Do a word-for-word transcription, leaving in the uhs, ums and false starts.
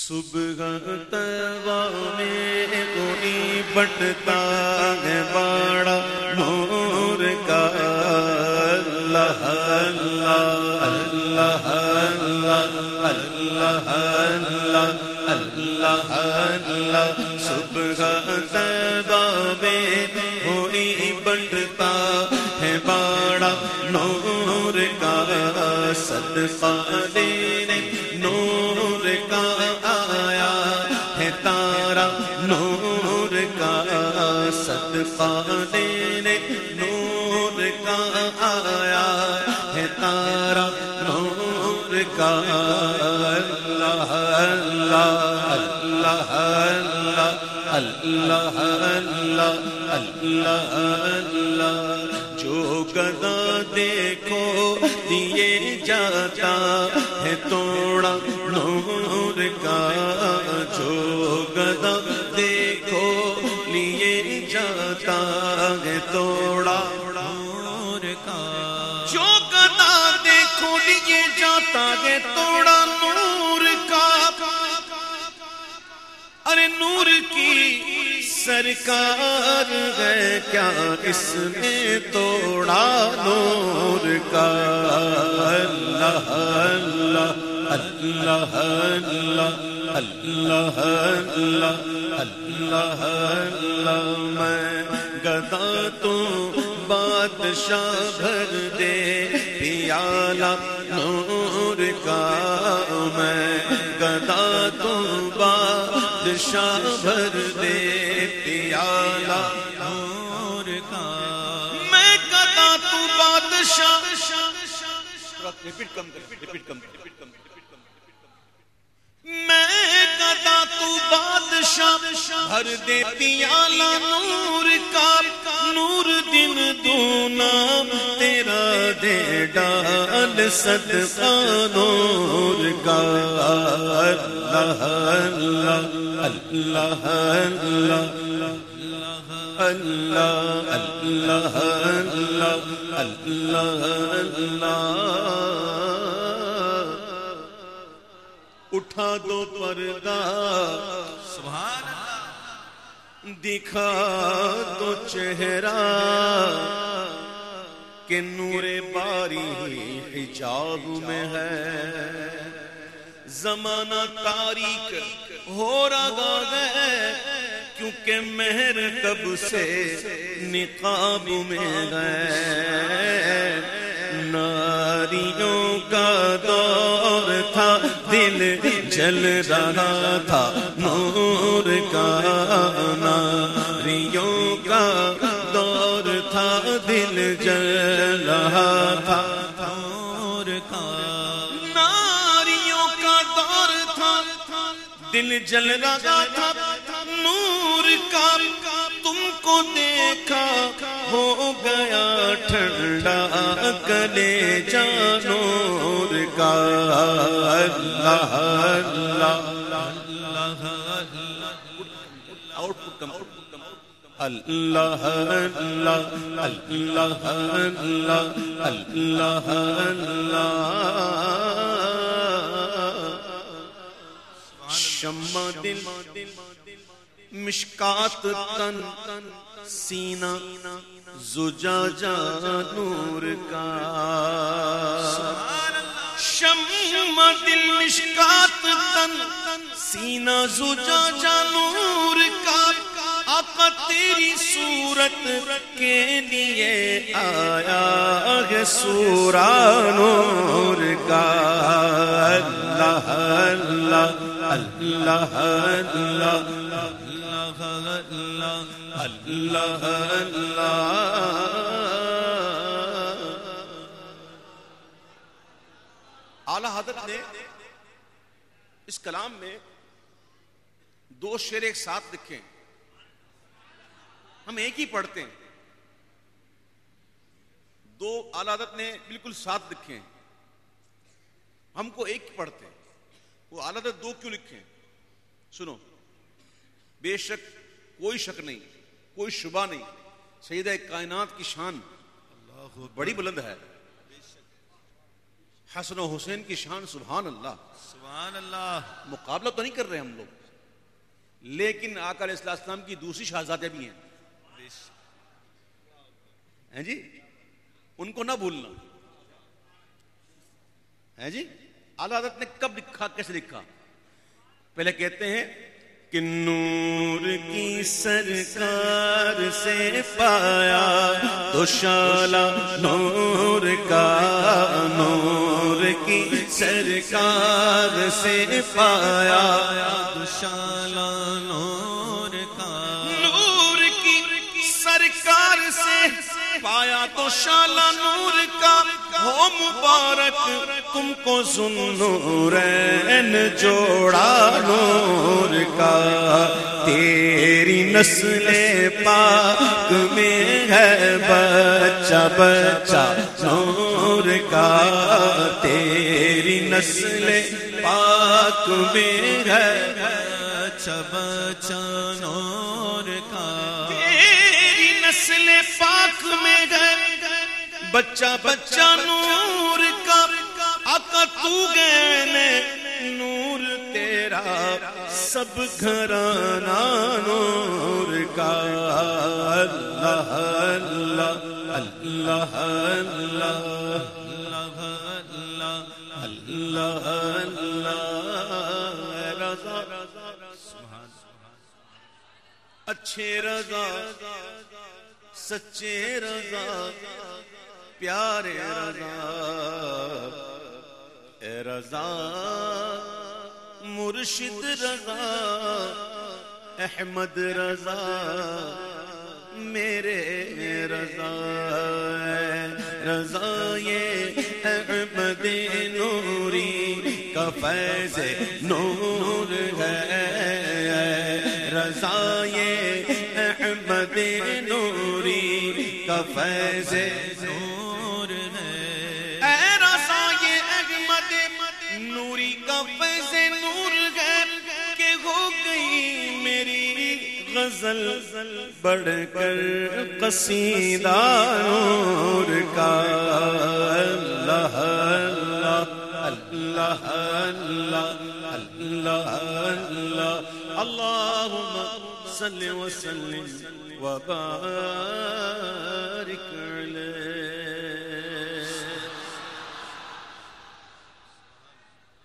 صبح طیبہ میں کوئی بٹتا ہے باڑا نور کا اللہ اللہ اللہ اللہ اللہ اللہ اللہ صبح طیبہ میں کوئی بٹتا ہے باڑا نور کا صدقہ دینے نور کا آیا ہے تارا نور کا صدقہ دینے نور کا آیا ہے تارا نور کا اللہ اللہ اللہ اللہ اللہ اللہ اللہ جو گدا دیکھو دیے جاتا ہے توڑا نور کا جو گدا دیکھو لیے جاتا ہے توڑا نور کا جو گدا دیکھو لیے جاتا ہے توڑا نور کا ارے نور کی سرکار ہے کیا اس نے توڑا نور کا اللہ اللہ اللہ اللہ اللہ اللہ اللہ اللہ میں گدا تو بادشاہ بھر دے پیالہ نور کا میں گدا تو بادشاہ بھر دے پیالہ نور کا میں گدا تو بادشاہ ریپیٹ کم ریپیٹ کم میں گدا تو بادشاہ بھر دے پیالہ نور کا نور دن دونا تیرا دے ڈال صدقہ نور کا اللہ اللہ اللہ اللہ اللہ اللہ اللہ اللہ اٹھا دو پردہ سبحان اللہ دکھا دو چہرہ کہ نور باری حجاب میں ہے زمانہ تاریک ہو رہا ہے کیونکہ مہر کب سے نقاب میں ہے ناریوں کا دور تھا دل جل رہا تھا نور کا ناریوں کا دور تھا دل جل رہا تھا نور کا ناریوں کا دور تھا دل جل رہا تھا نور کا تم کو دیکھا ہو گیا ٹھنڈا کلے جا نور کا اللہ اللہ آؤٹ پٹ کم اللہ اللہ اللہ اللہ اللہ اللہ شمع دل مشکات تن سینہ زجاجہ نور کا شمع دل مشکات تن سینہ زجاجہ نور کا آقا تیری صورت کے لیے آیا ہے سورہ نور کا اللہ اللہ اللہ اللہ اللہ اللہ اعلیٰ حضرت نے اس کلام میں دو شعر ایک ساتھ لکھے ہم ایک ہی پڑھتے ہیں دو اعلیٰ حضرت نے بالکل ساتھ لکھے ہم کو ایک ہی پڑھتے ہیں وہ اعلیٰ حضرت دو کیوں لکھے سنو بے شک کوئی شک نہیں کوئی شبہ نہیں سیدہ کائنات کی شان بڑی بلند ہے حسن و حسین کی شان سبحان اللہ سبحان اللہ. مقابلہ تو نہیں کر رہے ہم لوگ, لیکن آقا علیہ السلام کی دوسری شہزادیاں بھی ہیں ہیں جی, ان کو نہ بھولنا ہے جی. اعلیٰ حضرت نے کب لکھا, کیسے لکھا؟ پہلے کہتے ہیں کہ نور کی سرکار سے پایا تو شالا نور کا, نور کی سرکار سے پایا تو شالا نور کا, نور کی سرکار سے پایا تو شالا نور کا, ہو مبارک تم کو ذوالنورین جوڑا نور کا. تیری نسل پاک میں ہے بچہ بچہ نور کا, تیری نسل پاک میں ہے بچہ بچہ نور کا, تیری نسل پاک میں ہے بچہ بچہ نور کا. آقا تو گہنے نور تیرا سب گھرانہ نور کا. اللہ اللہ اللہ اللہ اللہ اللہ رضا اچھے رضا سچے رضا پیارے رضا, اے رضا مرشد رضا احمد رضا میرے رضا. رضا یہ احمد نوری کا فیض نور ہے, رضا یہ احمد نوری کا فیض نور ہے, اے رضا یہ احمد نوری کا فیض نور ہے کہ ہو گئی میری غزل بڑھ کر قصیدہ نور کا. اللہ اللہ اللہ اللہ اللہ اللہم صل وسلم وبارک